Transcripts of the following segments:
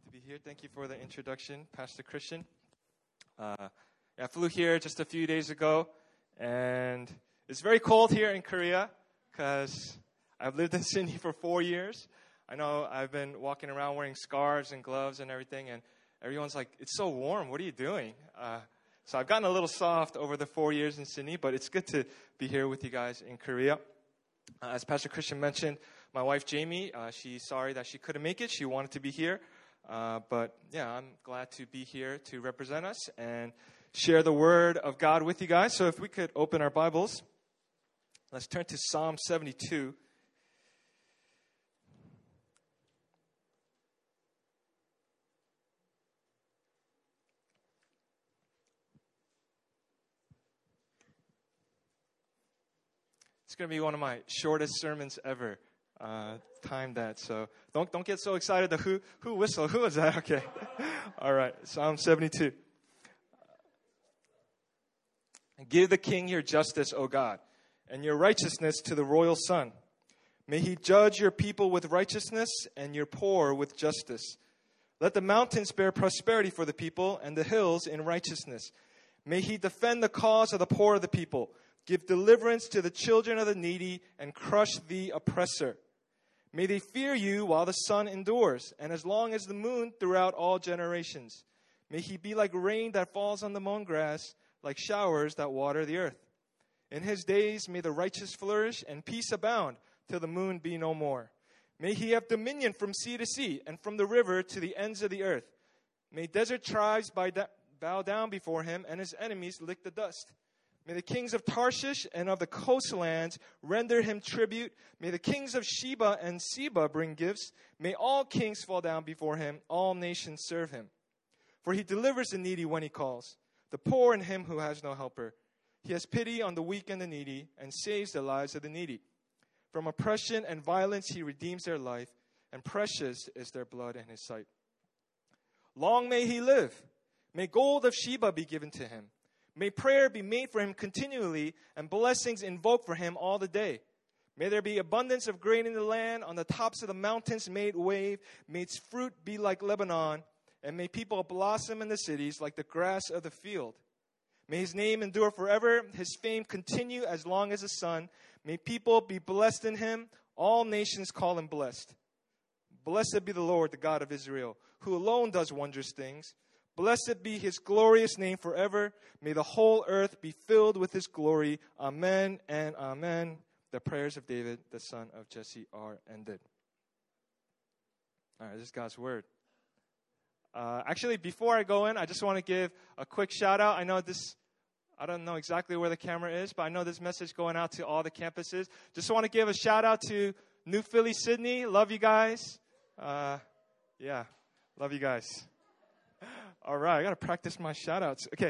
to be here. Thank you for the introduction, Pastor Christian. I flew here just a few days ago, and it's very cold here in Korea because I've lived in Sydney for 4 years. I know I've been walking around wearing scarves and gloves and everything, and everyone's like, it's so warm. What are you doing? So I've gotten a little soft over the 4 years in Sydney, but it's good to be here with you guys in Korea. As Pastor Christian mentioned, my wife Jamie, she's sorry that she couldn't make it. She wanted to be here. But yeah, I'm glad to be here to represent us and share the word of God with you guys. So if we could open our Bibles, let's turn to Psalm 72. It's going to be one of my shortest sermons ever. Time that, so don't get so excited. Who whistled? Who was that? Okay. All right. Psalm 72. Give the king your justice, O God, and your righteousness to the royal son. May he judge your people with righteousness and your poor with justice. Let the mountains bear prosperity for the people and the hills in righteousness. May he defend the cause of the poor of the people. Give deliverance to the children of the needy and crush the oppressor. May they fear you while the sun endures, and as long as the moon throughout all generations. May he be like rain that falls on the mown grass, like showers that water the earth. In his days may the righteous flourish and peace abound, till the moon be no more. May he have dominion from sea to sea, and from the river to the ends of the earth. May desert tribes bow down before him, and his enemies lick the dust. May the kings of Tarshish and of the coastlands render him tribute. May the kings of Sheba and Seba bring gifts. May all kings fall down before him. All nations serve him. For he delivers the needy when he calls, the poor and him who has no helper. He has pity on the weak and the needy, and saves the lives of the needy. From oppression and violence he redeems their life, and precious is their blood in his sight. Long may he live. May gold of Sheba be given to him. May prayer be made for him continually, and blessings invoked for him all the day. May there be abundance of grain in the land, on the tops of the mountains may it wave. May its fruit be like Lebanon, and may people blossom in the cities like the grass of the field. May his name endure forever, his fame continue as long as the sun. May people be blessed in him. All nations call him blessed. Blessed be the Lord, the God of Israel, who alone does wondrous things. Blessed be his glorious name forever. May the whole earth be filled with his glory. Amen and amen. The prayers of David, the son of Jesse, are ended. All right, this is God's word. Actually, before I go in, I just want to give a quick shout out. I don't know exactly where the camera is, but I know this message going out to all the campuses. Just want to give a shout out to New Philly, Sydney. Love you guys. Love you guys. All right, I got to practice my shout-outs. Okay,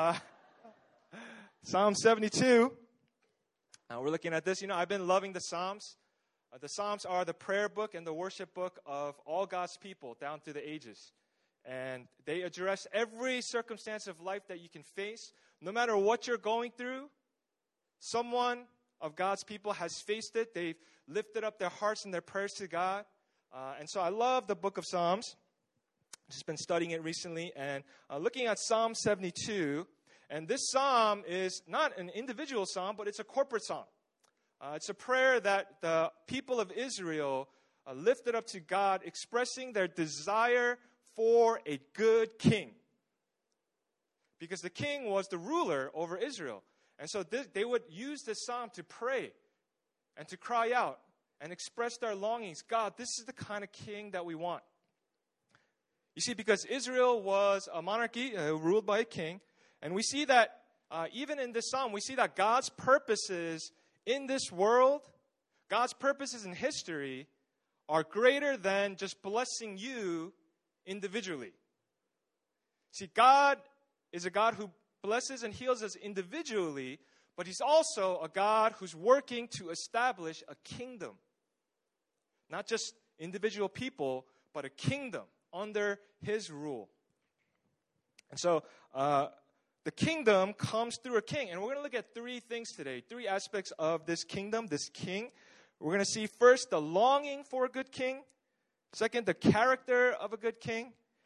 Psalm 72. We're looking at this. I've been loving the Psalms. The Psalms are the prayer book and the worship book of all God's people down through the ages. And they address every circumstance of life that you can face. No matter what you're going through, someone of God's people has faced it. They've lifted up their hearts and their prayers to God. And so I love the book of Psalms. Just been studying it recently and looking at Psalm 72. And this psalm is not an individual psalm, but it's a corporate psalm. It's a prayer that the people of Israel lifted up to God, expressing their desire for a good king. Because the king was the ruler over Israel. And so they would use this psalm to pray and to cry out and express their longings. God, this is the kind of king that we want. You see, because Israel was a monarchy ruled by a king, and we see that even in this psalm, we see that God's purposes in this world, God's purposes in history, are greater than just blessing you individually. See, God is a God who blesses and heals us individually, but he's also a God who's working to establish a kingdom. Not just individual people, but a kingdom under his rule. And so the kingdom comes through a king. And we're going to look at three things today, three aspects of this kingdom, this king. We're going to see first the longing for a good king. Second, the character of a good king.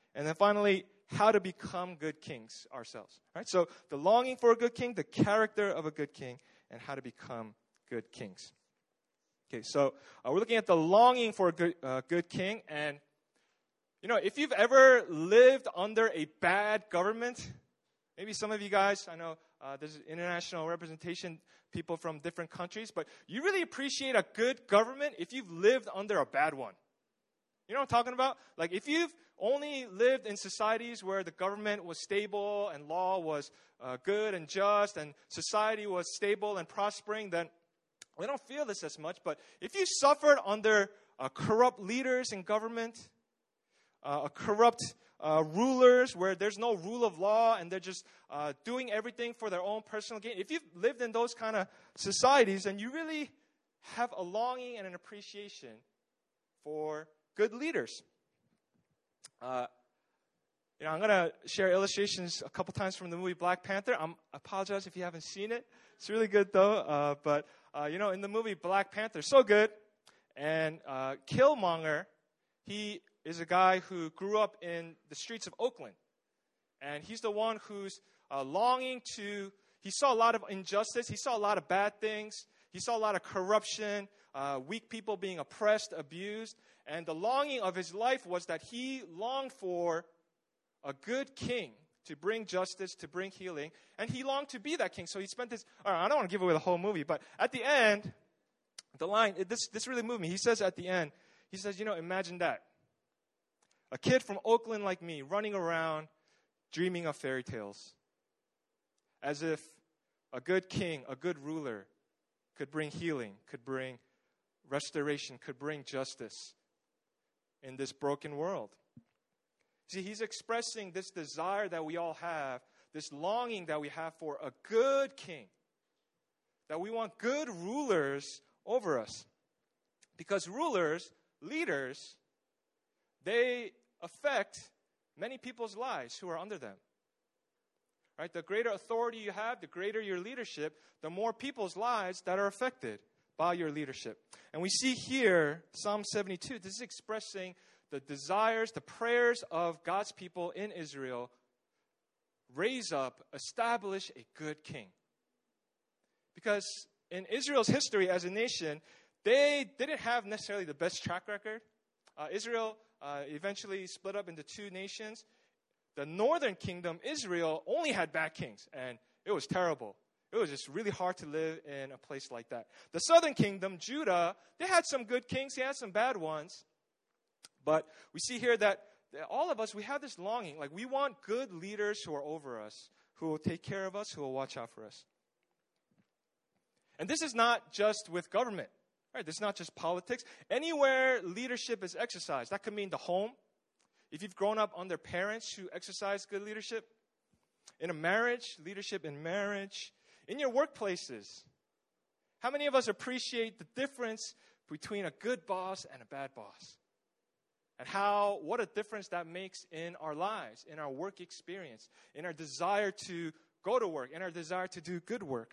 And then finally, how to become good kings ourselves. All right? So the longing for a good king, the character of a good king, and how to become good kings. Okay, so we're looking at the longing for a good king. And, if you've ever lived under a bad government, maybe some of you guys, I know there's international representation, people from different countries, but you really appreciate a good government if you've lived under a bad one. You know what I'm talking about? Like if you've only lived in societies where the government was stable and law was good and just and society was stable and prospering, then we don't feel this as much. But if you suffered under corrupt leaders in government, corrupt rulers where there's no rule of law and they're just doing everything for their own personal gain, if you've lived in those kind of societies, then you really have a longing and an appreciation for good leaders. I'm going to share illustrations a couple times from the movie Black Panther. I apologize if you haven't seen it. It's really good, though. But in the movie Black Panther, so good. And Killmonger, he is a guy who grew up in the streets of Oakland. And he's the one who's longing to, he saw a lot of injustice. He saw a lot of bad things. He saw a lot of corruption, weak people being oppressed, abused. And the longing of his life was that he longed for a good king to bring justice, to bring healing. And he longed to be that king. So he spent this, I don't want to give away the whole movie, but at the end, the line, this really moved me. He says at the end, he says, imagine that. A kid from Oakland like me running around dreaming of fairy tales. As if a good king, a good ruler could bring healing, could bring restoration, could bring justice in this broken world. See, he's expressing this desire that we all have, this longing that we have for a good king, that we want good rulers over us. Because rulers, leaders, they affect many people's lives who are under them. Right? The greater authority you have, the greater your leadership, the more people's lives that are affected by your leadership. And we see here, Psalm 72, this is expressing the desires, the prayers of God's people in Israel. Raise up, establish a good king. Because in Israel's history as a nation, they didn't have necessarily the best track record. Israel eventually split up into two nations. The northern kingdom, Israel, only had bad kings, and it was terrible. It was just really hard to live in a place like that. The southern kingdom, Judah, they had some good kings, they had some bad ones. But we see here that all of us, we have this longing. Like we want good leaders who are over us, who will take care of us, who will watch out for us. And this is not just with government. Right? This is not just politics. Anywhere leadership is exercised, that could mean the home. If you've grown up under parents who exercise good leadership, in a marriage, leadership in marriage, in your workplaces. How many of us appreciate the difference between a good boss and a bad boss? And what a difference that makes in our lives, in our work experience, in our desire to go to work, in our desire to do good work.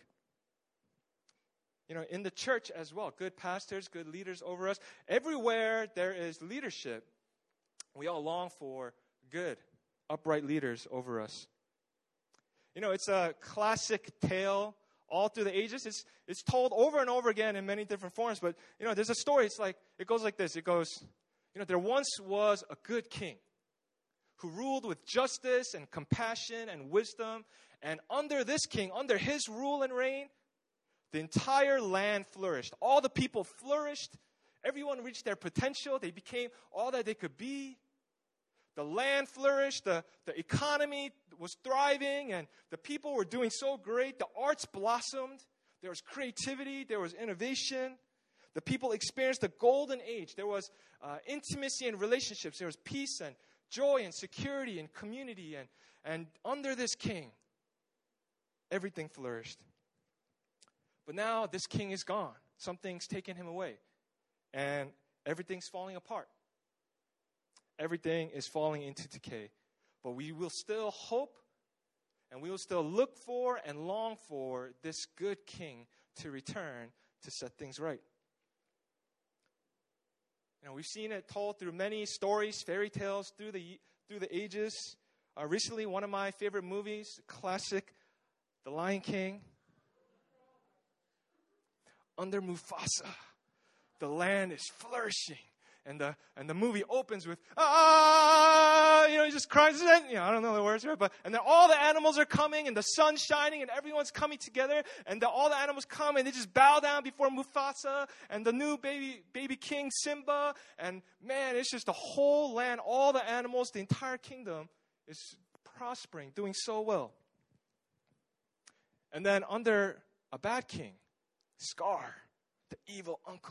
In the church as well, good pastors, good leaders over us. Everywhere there is leadership, we all long for good, upright leaders over us. It's a classic tale all through the ages. It's told over and over again in many different forms. But, there's a story. It goes like this. It goes, there once was a good king who ruled with justice and compassion and wisdom. And under this king, under his rule and reign, the entire land flourished. All the people flourished. Everyone reached their potential. They became all that they could be. The land flourished. The economy was thriving. And the people were doing so great. The arts blossomed. There was creativity. There was innovation. The people experienced the golden age. There was intimacy and relationships. There was peace and joy and security and community. And under this king, everything flourished. But now this king is gone. Something's taken him away. And everything's falling apart. Everything is falling into decay. But we will still hope and we will still look for and long for this good king to return to set things right. We've seen it told through many stories, fairy tales, through through the ages. Recently, one of my favorite movies, classic, The Lion King. Under Mufasa, the land is flourishing. And the movie opens with, he just cries, I don't know the words, right? And then all the animals are coming, and the sun's shining, and everyone's coming together, and all the animals come, and they just bow down before Mufasa, and the new baby king, Simba, and man, it's just the whole land, all the animals, the entire kingdom is prospering, doing so well. And then under a bad king, Scar, the evil uncle,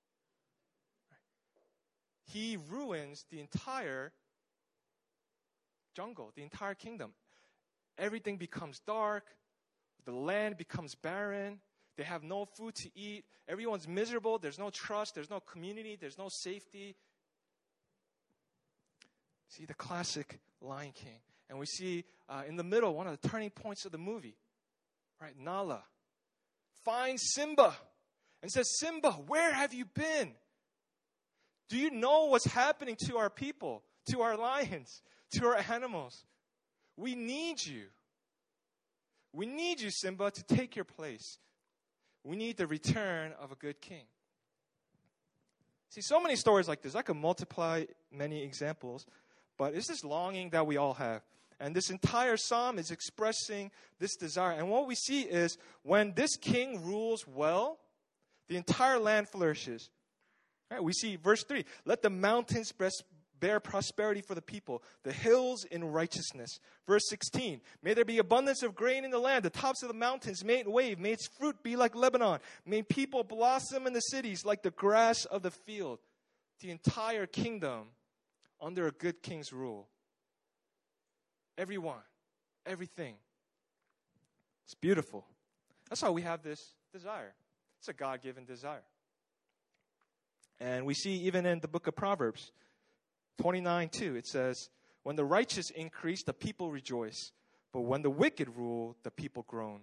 he ruins the entire jungle, the entire kingdom. Everything becomes dark. The land becomes barren. They have no food to eat. Everyone's miserable. There's no trust. There's no community. There's no safety. See the classic Lion King. And we see in the middle, one of the turning points of the movie, right? Nala finds Simba and says, Simba, where have you been? Do you know what's happening to our people, to our lions, to our animals? We need you. We need you, Simba, to take your place. We need the return of a good king. See, so many stories like this. I could multiply many examples, but it's this longing that we all have. And this entire psalm is expressing this desire. And what we see is when this king rules well, the entire land flourishes. Right, we see verse 3, let the mountains bear prosperity for the people, the hills in righteousness. Verse 16, may there be abundance of grain in the land, the tops of the mountains may it wave, may its fruit be like Lebanon, may people blossom in the cities like the grass of the field. The entire kingdom under a good king's rule. Everyone, everything. It's beautiful. That's why we have this desire. It's a God-given desire. And we see even in the book of Proverbs 29:2, it says, when the righteous increase, the people rejoice. But when the wicked rule, the people groan.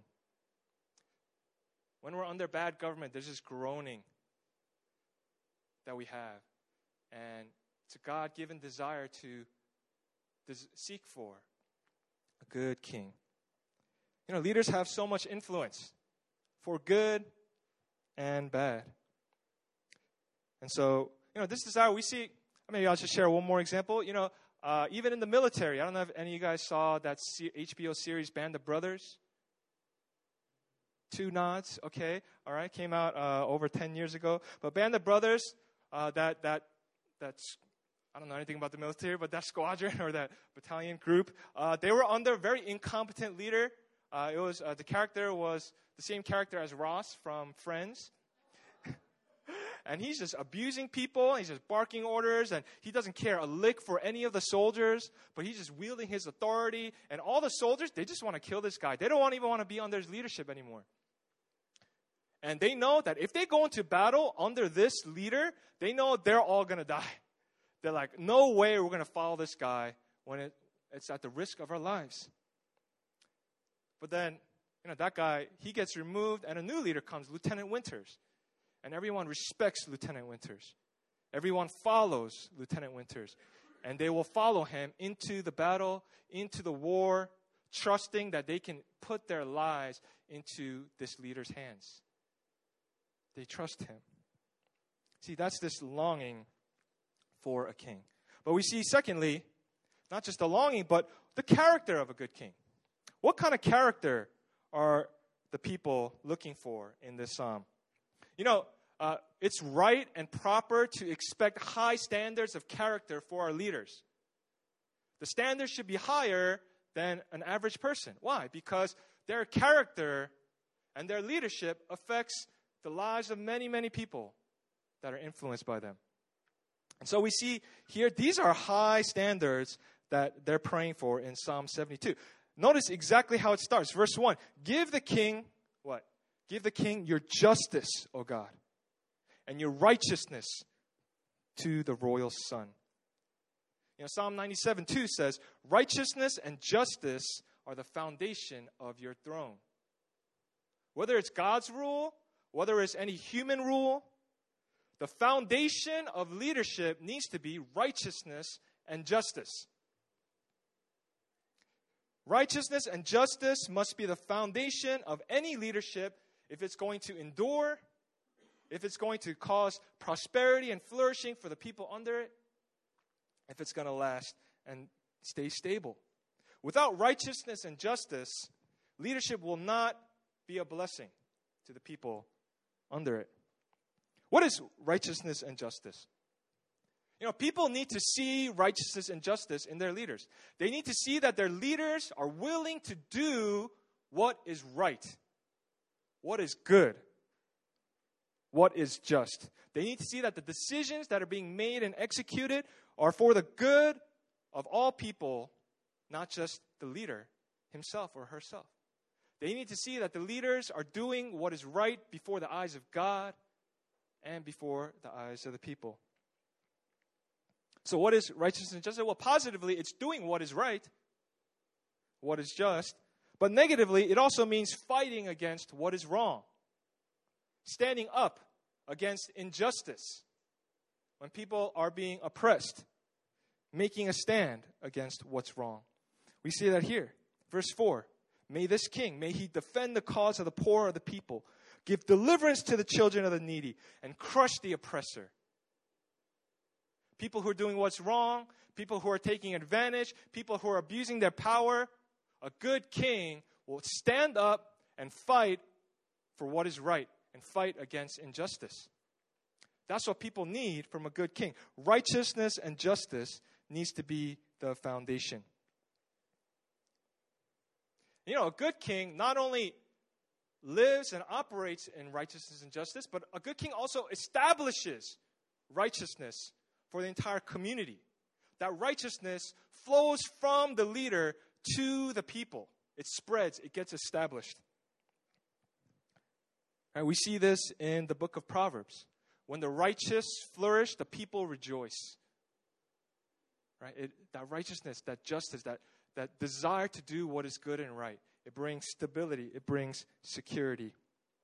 When we're under bad government, there's this groaning that we have. And it's a God-given desire to seek for a good king. You know, leaders have so much influence for good and bad. And so, this desire we see, maybe I'll just share one more example. Even in the military, I don't know if any of you guys saw that HBO series, Band of Brothers. 2 nods, okay, all right, came out over 10 years ago. But Band of Brothers, that's, I don't know anything about the military, but that squadron or that battalion group, they were under a very incompetent leader. The character was the same character as Ross from Friends. And he's just abusing people. He's just barking orders. And he doesn't care a lick for any of the soldiers. But he's just wielding his authority. And all the soldiers, they just want to kill this guy. They don't even want to be under his leadership anymore. And they know that if they go into battle under this leader, they know they're all going to die. They're like, no way we're going to follow this guy when it's at the risk of our lives. But then, that guy, he gets removed. And a new leader comes, Lieutenant Winters. And everyone respects Lieutenant Winters. Everyone follows Lieutenant Winters. And they will follow him into the battle, into the war, trusting that they can put their lives into this leader's hands. They trust him. See, that's this longing for a king. But we see, secondly, not just the longing, but the character of a good king. What kind of character are the people looking for in this psalm? It's right and proper to expect high standards of character for our leaders. The standards should be higher than an average person. Why? Because their character and their leadership affects the lives of many, many people that are influenced by them. And so we see here, these are high standards that they're praying for in Psalm 72. Notice exactly how it starts. Verse 1, give the king, what? Give the king your justice, O God, and your righteousness to the royal son. Psalm 97:2 says, righteousness and justice are the foundation of your throne. Whether it's God's rule, whether it's any human rule, the foundation of leadership needs to be righteousness and justice. Righteousness and justice must be the foundation of any leadership if it's going to endure, if it's going to cause prosperity and flourishing for the people under it, if it's going to last and stay stable. Without righteousness and justice, leadership will not be a blessing to the people under it. What is righteousness and justice? People need to see righteousness and justice in their leaders. They need to see that their leaders are willing to do what is right, what is good, what is just. They need to see that the decisions that are being made and executed are for the good of all people, not just the leader himself or herself. They need to see that the leaders are doing what is right before the eyes of God and before the eyes of the people. So what is righteousness and justice? Well, positively, it's doing what is right, what is just. But negatively, it also means fighting against what is wrong. Standing up against injustice. When people are being oppressed. Making a stand against what's wrong. We see that here. Verse 4. May this king, may he defend the cause of the poor of the people. Give deliverance to the children of the needy. And crush the oppressor. People who are doing what's wrong, people who are taking advantage, people who are abusing their power, a good king will stand up and fight for what is right and fight against injustice. That's what people need from a good king. Righteousness and justice needs to be the foundation. A good king not only lives and operates in righteousness and justice, but a good king also establishes righteousness for the entire community. That righteousness flows from the leader to the people. It spreads, it gets established. And we see this in the book of Proverbs. When the righteous flourish, the people rejoice. Right? That righteousness, that justice, that desire to do what is good and right, it brings stability, it brings security.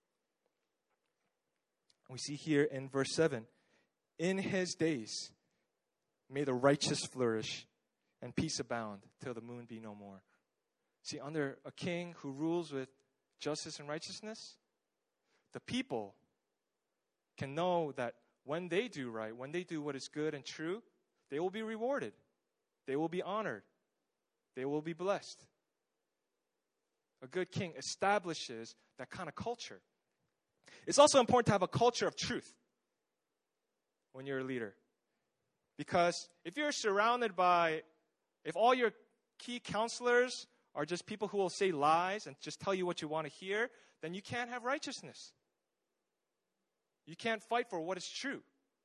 We see here in verse 7, in his days, may the righteous flourish and peace abound till the moon be no more. See, under a king who rules with justice and righteousness, the people can know that when they do right, when they do what is good and true, they will be rewarded. They will be honored. They will be blessed. A good king establishes that kind of culture. It's also important to have a culture of truth when you're a leader. Because if you're surrounded by, if all your key counselors are just people who will say lies and just tell you what you want to hear, then you can't have righteousness. You can't fight for what is true.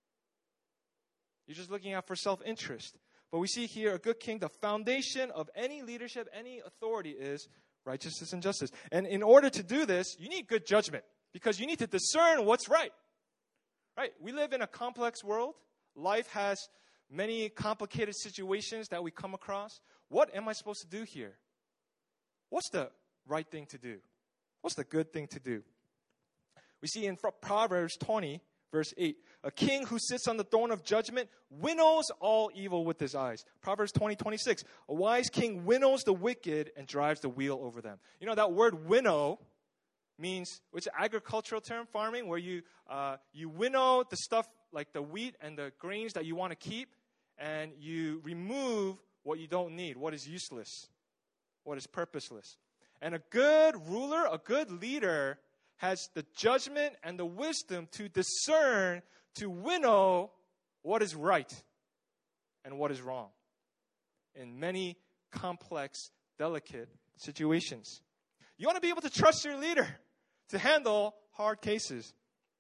You're just looking out for self-interest. But we see here a good king, the foundation of any leadership, any authority is righteousness and justice. And in order to do this, you need good judgment because you need to discern what's right. Right? We live in a complex world. Life has many complicated situations that we come across. What am I supposed to do here? What's the right thing to do? What's the good thing to do? We see in Proverbs 20, verse 8, a king who sits on the throne of judgment winnows all evil with his eyes. Proverbs 20:26, a wise king winnows the wicked and drives the wheel over them. That word winnow means, it's an agricultural term, farming, where you winnow the stuff like the wheat and the grains that you want to keep, and you remove what you don't need, what is useless, what is purposeless. And a good ruler, a good leader, has the judgment and the wisdom to discern, to winnow what is right and what is wrong in many complex, delicate situations. You want to be able to trust your leader to handle hard cases.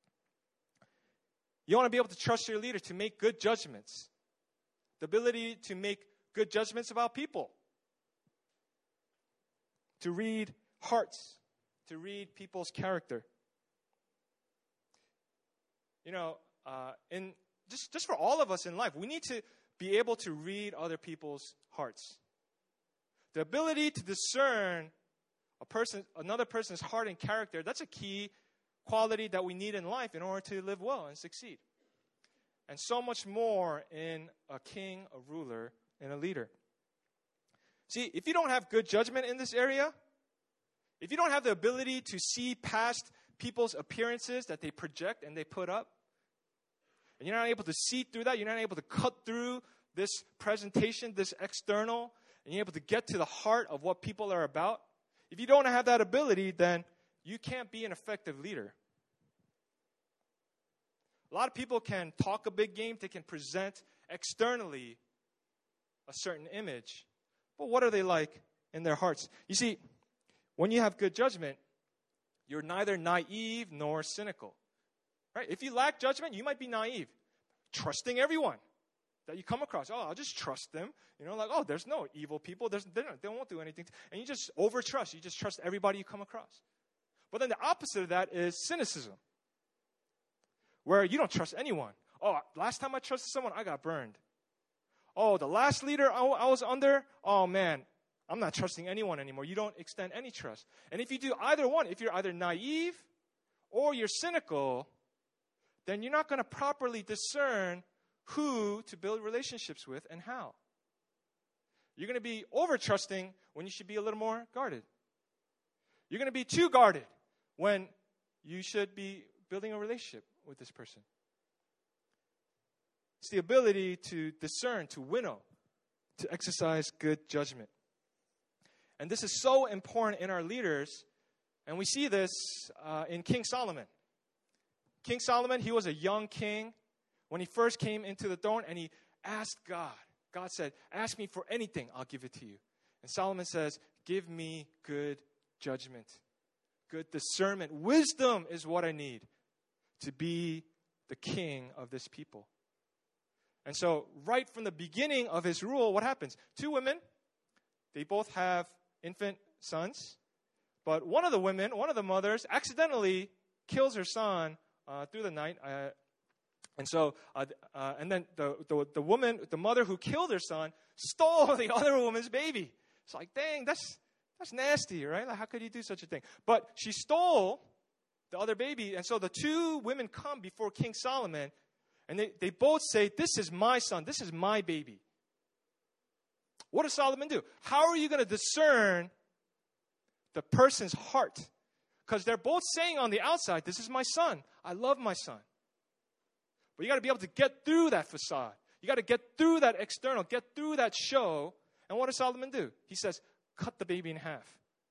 You want to be able to trust your leader to make good judgments. The ability to make good judgments about people. To read hearts. To read people's character. Just for all of us in life, we need to be able to read other people's hearts. The ability to discern another person's heart and character, that's a key quality that we need in life in order to live well and succeed. And so much more in a king, a ruler, and a leader. See, if you don't have good judgment in this area, if you don't have the ability to see past people's appearances that they project and they put up, and you're not able to see through that, you're not able to cut through this presentation, this external, and you're able to get to the heart of what people are about, if you don't have that ability, then you can't be an effective leader. A lot of people can talk a big game, they can present externally a certain image, but what are they like in their hearts? You see, when you have good judgment, you're neither naive nor cynical. Right? If you lack judgment, you might be naive, trusting everyone that you come across. Oh, I'll just trust them. Like, oh, there's no evil people. They won't do anything. And you just overtrust. You just trust everybody you come across. But then the opposite of that is cynicism, where you don't trust anyone. Oh, last time I trusted someone, I got burned. Oh, the last leader I was under, oh man, I'm not trusting anyone anymore. You don't extend any trust. And if you do either one, if you're either naive or you're cynical, then you're not going to properly discern who to build relationships with and how. You're going to be over-trusting when you should be a little more guarded. You're going to be too guarded when you should be building a relationship with this person. It's the ability to discern, to winnow, to exercise good judgment. And this is so important in our leaders, and we see this in King Solomon. King Solomon, he was a young king when he first came into the throne, and he asked God. God said, ask me for anything, I'll give it to you. And Solomon says, give me good judgment, good discernment. Wisdom is what I need to be the king of this people. And so right from the beginning of his rule, what happens? Two women, they both have infant sons, but one of the mothers, accidentally kills her son through the night. And then the woman, the mother who killed her son, stole the other woman's baby. It's like, dang, that's nasty, right? Like, how could you do such a thing? But she stole the other baby, and so the two women come before King Solomon, and they both say, this is my son, this is my baby. What does Solomon do? How are you going to discern the person's heart? Because they're both saying on the outside, this is my son, I love my son. But you got to be able to get through that facade. You got to get through that external, get through that show. And what does Solomon do? He says, cut the baby in half.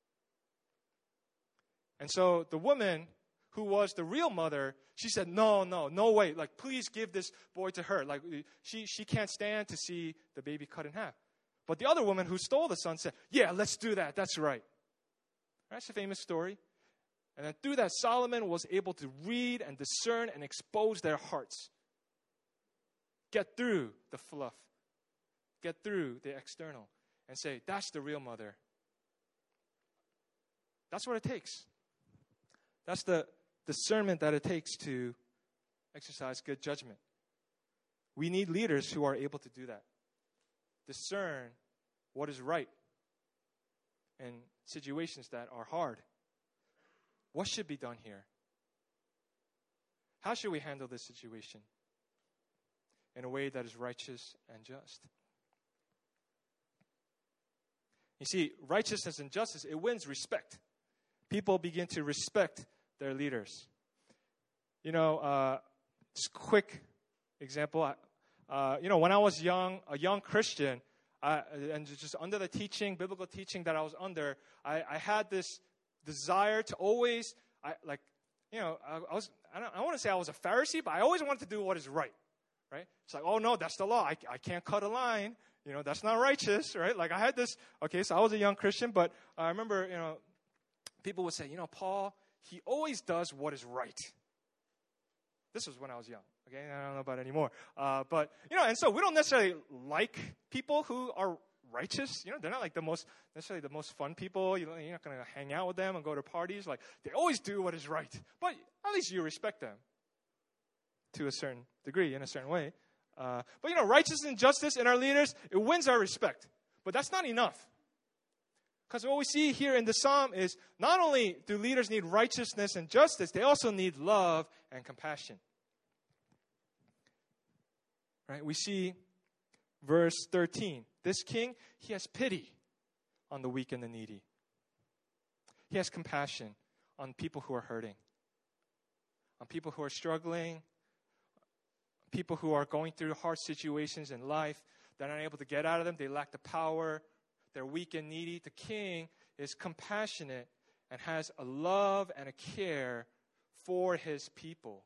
And so the woman who was the real mother, she said, no way. Like, please give this boy to her. Like, she can't stand to see the baby cut in half. But the other woman who stole the son said, yeah, let's do that. That's right. That's a famous story. And then through that, Solomon was able to read and discern and expose their hearts. Get through the fluff. Get through the external. And say, that's the real mother. That's what it takes. That's the discernment that it takes to exercise good judgment. We need leaders who are able to do that. Discern what is right in situations that are hard. What should be done here? How should we handle this situation in a way that is righteous and just? You see, righteousness and justice, it wins respect. People begin to respect their leaders. Just a quick example. When I was a young Christian, and just under the biblical teaching that I was under, I had this desire to always, I want to say I was a Pharisee, but I always wanted to do what is right. It's like, oh no, that's the law. I can't cut a line. That's not righteous, right? Like I had this, so I was a young Christian, but I remember, people would say, Paul, he always does what is right. This was when I was young, okay? I don't know about it anymore. And so we don't necessarily like people who are righteous. They're not like necessarily the most fun people. You're not going to hang out with them and go to parties. Like, they always do what is right. But at least you respect them to a certain degree, in a certain way. But righteousness and justice in our leaders, it wins our respect. But that's not enough. Because what we see here in the psalm is not only do leaders need righteousness and justice, they also need love and compassion. Right? We see verse 13. This king, he has pity. on the weak and the needy. He has compassion on people who are hurting, on people who are struggling, people who are going through hard situations in life. They're not able to get out of them. They lack the power. They're weak and needy. The king is compassionate and has a love and a care for his people.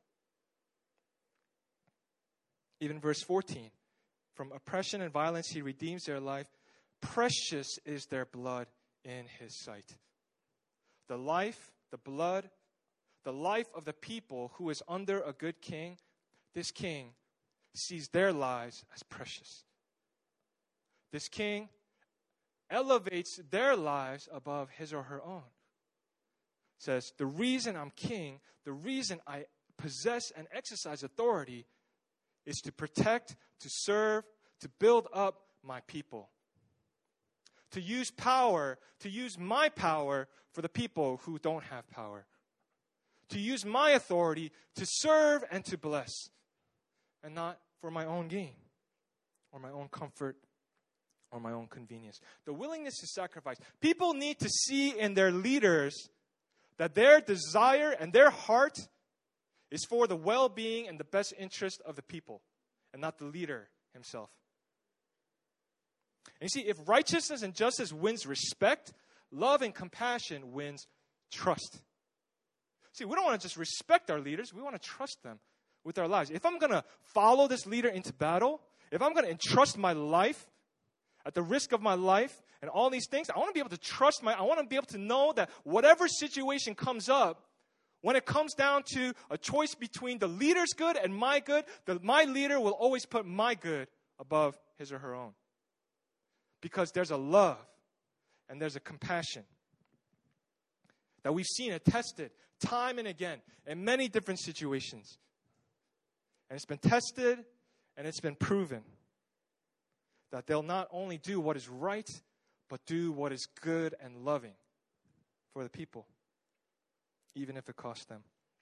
Even verse 14, from oppression and violence he redeems their life. Precious is their blood in his sight. The life, the blood, the life of the people who is under a good king, this king sees their lives as precious. This king elevates their lives above his or her own. Says, the reason I'm king, the reason I possess and exercise authority is to protect, to serve, to build up my people. To use power, to use my power for the people who don't have power. To use my authority to serve and to bless. And not for my own gain or my own comfort or my own convenience. The willingness to sacrifice. People need to see in their leaders that their desire and their heart is for the well-being and the best interest of the people and not the leader himself. And you see, if righteousness and justice wins respect, love and compassion wins trust. See, we don't want to just respect our leaders. We want to trust them with our lives. If I'm going to follow this leader into battle, if I'm going to entrust my life at the risk of my life and all these things, I want to be able to trust I want to be able to know that whatever situation comes up, when it comes down to a choice between the leader's good and my good, my leader will always put my good above his or her own. Because there's a love and there's a compassion that we've seen attested time and again in many different situations. And it's been tested and it's been proven that they'll not only do what is right, but do what is good and loving for the people, even if it costs them.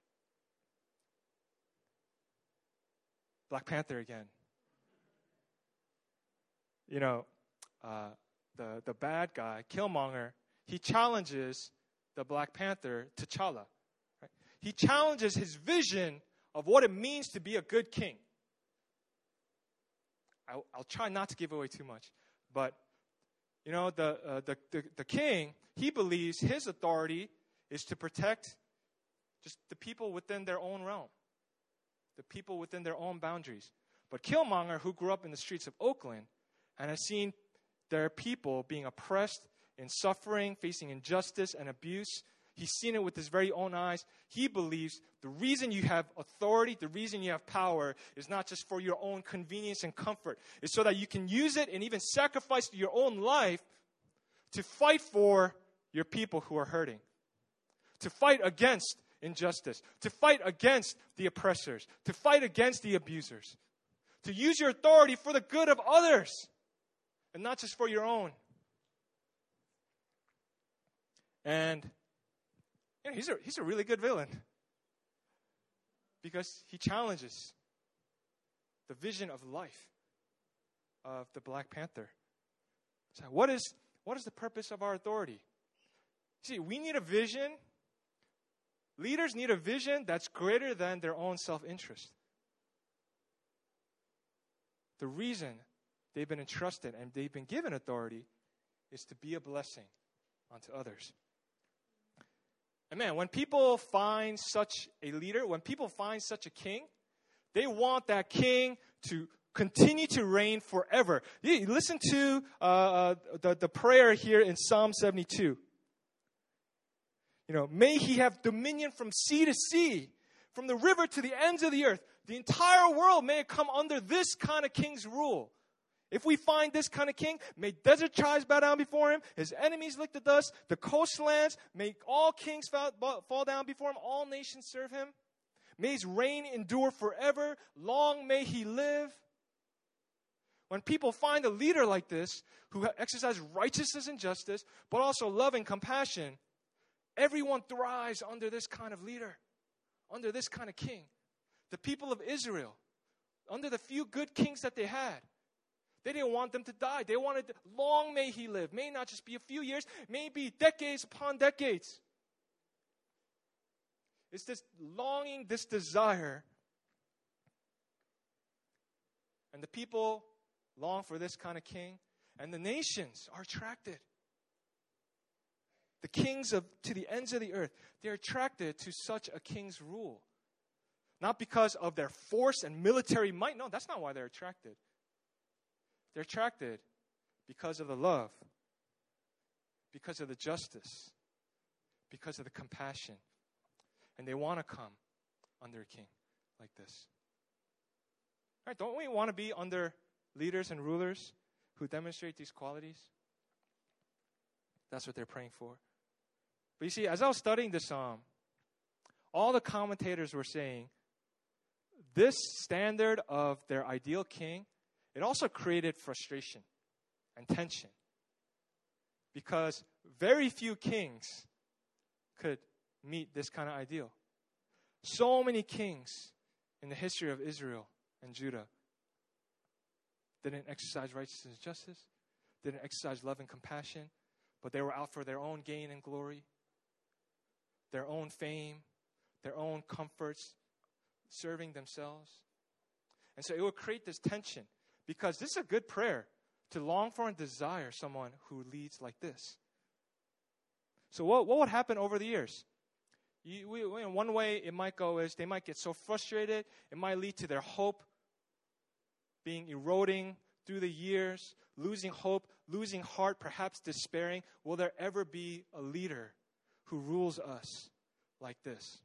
Black Panther again. You know, the bad guy, Killmonger, he challenges the Black Panther, T'Challa. Right? He challenges his vision of what it means to be a good king. I'll try not to give away too much, but you know, the king, he believes his authority is to protect just the people within their own realm, the people within their own boundaries. But Killmonger, who grew up in the streets of Oakland and has seen their people being oppressed and suffering, facing injustice and abuse, he's seen it with his very own eyes. He believes the reason you have authority, the reason you have power is not just for your own convenience and comfort. It's so that you can use it and even sacrifice your own life to fight for your people who are hurting. To fight against injustice. To fight against the oppressors. To fight against the abusers. To use your authority for the good of others and not just for your own. And you know, he's a really good villain because he challenges the vision of life of the Black Panther. So what is the purpose of our authority? See, we need a vision. Leaders need a vision that's greater than their own self-interest. The reason they've been entrusted and they've been given authority is to be a blessing unto others. And man, when people find such a leader, when people find such a king, they want that king to continue to reign forever. You listen to the prayer here in Psalm 72. You know, may he have dominion from sea to sea, from the river to the ends of the earth. The entire world may come under this kind of king's rule. If we find this kind of king, may desert tribes bow down before him, his enemies lick the dust, the coastlands, may all kings fall down before him, all nations serve him. May his reign endure forever, long may he live. When people find a leader like this, who exercises righteousness and justice, but also love and compassion, everyone thrives under this kind of leader, under this kind of king. The people of Israel, under the few good kings that they had, They didn't want them to die. They wanted, long may he live. May not just be a few years, may be decades upon decades. It's this longing, this desire. And the people long for this kind of king. And the nations are attracted. The kings to the ends of the earth, they're attracted to such a king's rule. Not because of their force and military might. No, that's not why they're attracted. They're attracted because of the love, because of the justice, because of the compassion. And they want to come under a king like this. Right? Don't we want to be under leaders and rulers who demonstrate these qualities? That's what they're praying for. But you see, as I was studying this psalm, all the commentators were saying this standard of their ideal king, it also created frustration and tension. Because very few kings could meet this kind of ideal. So many kings in the history of Israel and Judah didn't exercise righteousness and justice, didn't exercise love and compassion, but they were out for their own gain and glory, their own fame, their own comforts, serving themselves. And so it would create this tension, because this is a good prayer to long for and desire someone who leads like this. So what would happen over the years? In one way it might go is they might get so frustrated, it might lead to their hope being eroding through the years, losing hope, losing heart, perhaps despairing. Will there ever be a leader who rules us like this?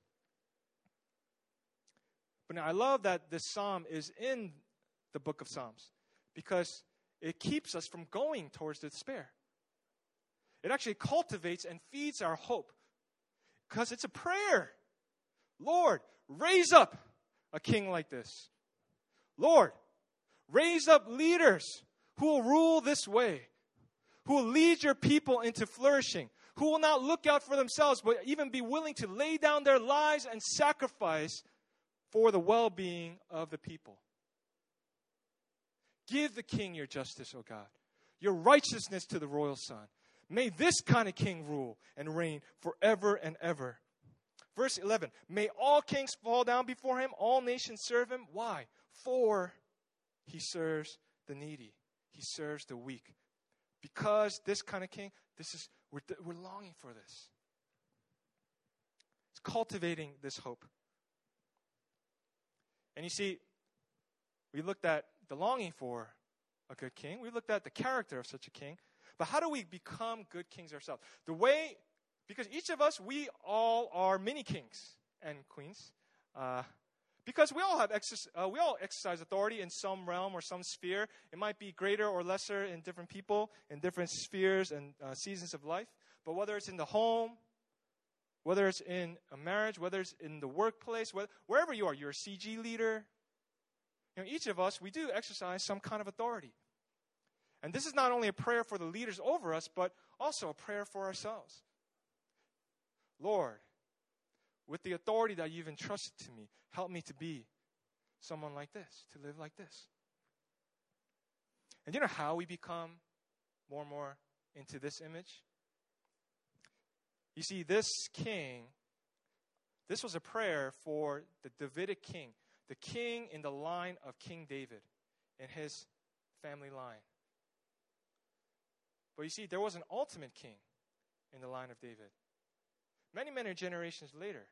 But now I love that this psalm is in the book of Psalms, because it keeps us from going towards despair. It actually cultivates and feeds our hope, because it's a prayer. Lord, raise up a king like this. Lord, raise up leaders who will rule this way, who will lead your people into flourishing, who will not look out for themselves, but even be willing to lay down their lives and sacrifice for the well-being of the people. Give the king your justice, O God, your righteousness to the royal son. May this kind of king rule and reign forever and ever. Verse 11, may all kings fall down before him, all nations serve him. Why? For he serves the needy. He serves the weak. Because this kind of king, we're longing for this. It's cultivating this hope. And you see, we looked at the longing for a good king. We looked at the character of such a king. But how do we become good kings ourselves? Because each of us, we all are mini kings and queens. Because we all exercise authority in some realm or some sphere. It might be greater or lesser in different people, in different spheres and seasons of life. But whether it's in the home, whether it's in a marriage, whether it's in the workplace, wherever you are, you're a CG leader. Each of us, we do exercise some kind of authority. And this is not only a prayer for the leaders over us, but also a prayer for ourselves. Lord, with the authority that you've entrusted to me, help me to be someone like this, to live like this. And you know how we become more and more into this image? You see, this king, this was a prayer for the Davidic king, the king in the line of King David, in his family line. But you see, there was an ultimate king in the line of David. Many, many generations later.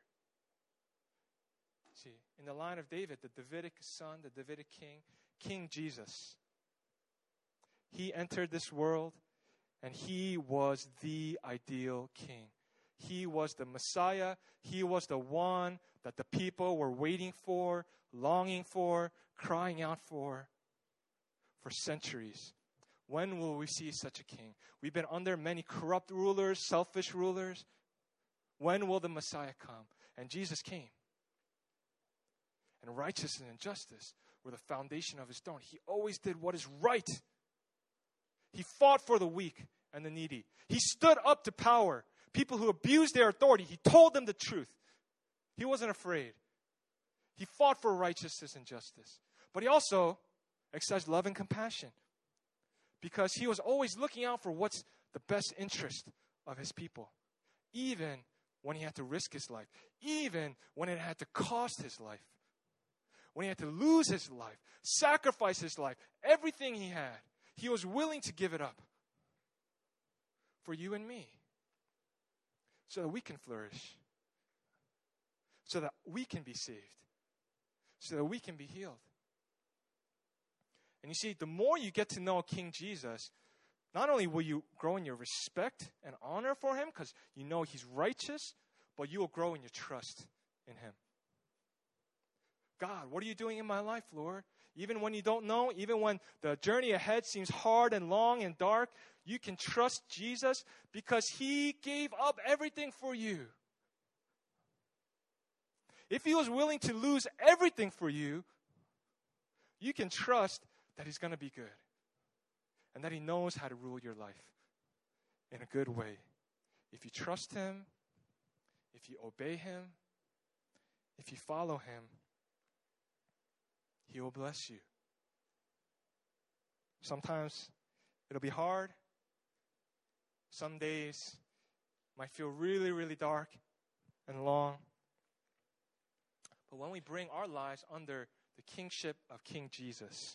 See, in the line of David, the Davidic son, the Davidic king, King Jesus. He entered this world, and he was the ideal king. He was the Messiah. He was the one that the people were waiting for, longing for, crying out for centuries. When will we see such a king? We've been under many corrupt rulers, selfish rulers. When will the Messiah come? And Jesus came. And righteousness and justice were the foundation of his throne. He always did what is right. He fought for the weak and the needy. He stood up to power. People who abused their authority, he told them the truth. He wasn't afraid. He fought for righteousness and justice. But he also exercised love and compassion. because he was always looking out for what's the best interest of his people, even when he had to risk his life, even when it had to cost his life, when he had to lose his life, sacrifice his life, everything he had. He was willing to give it up for you and me so that we can flourish, so that we can be saved, so that we can be healed. And you see, the more you get to know King Jesus, not only will you grow in your respect and honor for him because you know he's righteous, but you will grow in your trust in him. God, what are you doing in my life, Lord? Even when you don't know, even when the journey ahead seems hard and long and dark, you can trust Jesus because he gave up everything for you. If he was willing to lose everything for you, you can trust that he's going to be good and that he knows how to rule your life in a good way. If you trust him, if you obey him, if you follow him, he will bless you. Sometimes it'll be hard. Some days might feel really, really dark and long. But when we bring our lives under the kingship of King Jesus,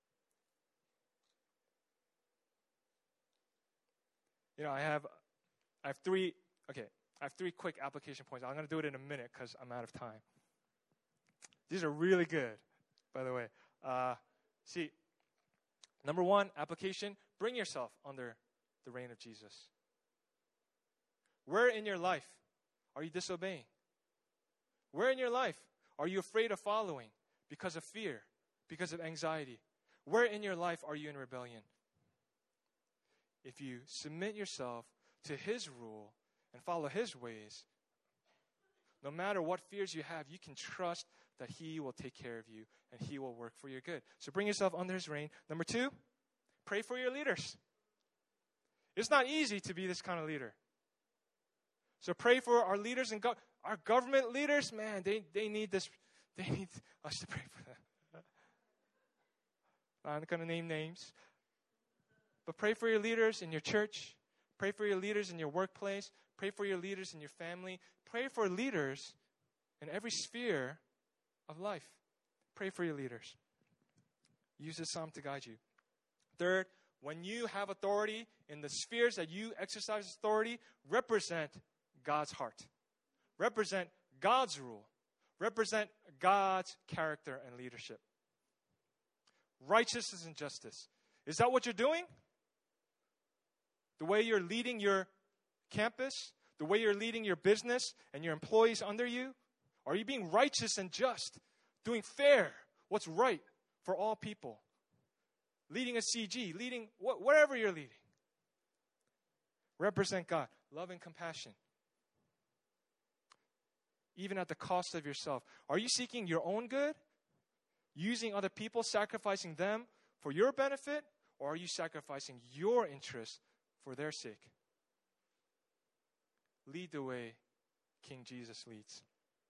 I have three quick application points. I'm going to do it in a minute because I'm out of time. These are really good, by the way. See, number one, application, bring yourself under the reign of Jesus. Where in your life are you disobeying? Where in your life are you afraid of following because of fear, because of anxiety? Where in your life are you in rebellion? If you submit yourself to his rule and follow his ways, no matter what fears you have, you can trust that he will take care of you and he will work for your good. So bring yourself under his reign. Number two, pray for your leaders. It's not easy to be this kind of leader. So pray for our leaders and our government leaders. Man, they need this. They need us to pray for them. I'm not going to name names. But pray for your leaders in your church. Pray for your leaders in your workplace. Pray for your leaders in your family. Pray for leaders in every sphere of life. Pray for your leaders. Use this psalm to guide you. Third, when you have authority in the spheres that you exercise authority, represent God's heart. Represent God's rule. Represent God's character and leadership. Righteousness and justice. Is that what you're doing? The way you're leading your campus? The way you're leading your business and your employees under you? Are you being righteous and just? Doing fair, what's right for all people? Leading a CG, leading whatever you're leading. Represent God. Love and compassion. Even at the cost of yourself. Are you seeking your own good? Using other people, sacrificing them for your benefit? Or are you sacrificing your interests for their sake? Lead the way King Jesus leads.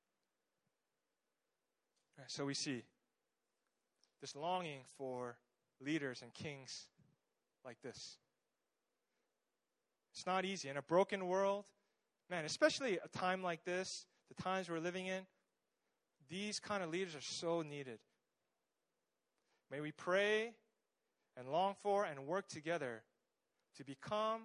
So we see this longing for leaders and kings like this. It's not easy. In a broken world, man, especially a time like this, the times we're living in, these kind of leaders are so needed. May we pray and long for and work together to become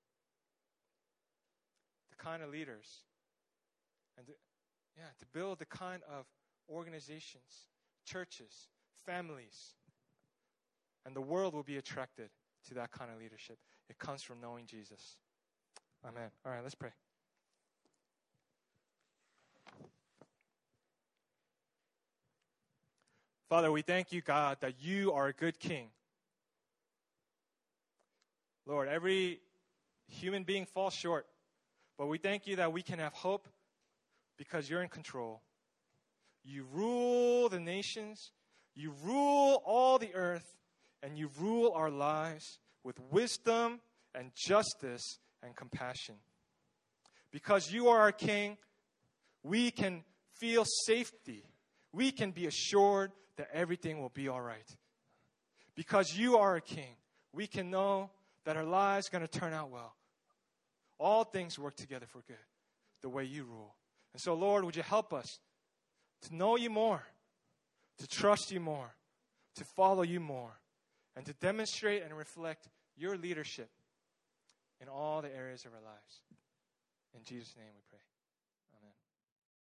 the kind of leaders and to build the kind of organizations, churches, families, and the world will be attracted to that kind of leadership. It comes from knowing Jesus. Amen. All right, let's pray. Father, we thank you, God, that you are a good king. Lord, every human being falls short, but we thank you that we can have hope because you're in control. You rule the nations, you rule all the earth, and you rule our lives with wisdom and justice and compassion. Because you are our king, we can feel safety. We can be assured that everything will be all right. Because you are a king, we can know that our lives are going to turn out well. All things work together for good, the way you rule. And so, Lord, would you help us to know you more, to trust you more, to follow you more, and to demonstrate and reflect your leadership in all the areas of our lives. In Jesus' name we pray.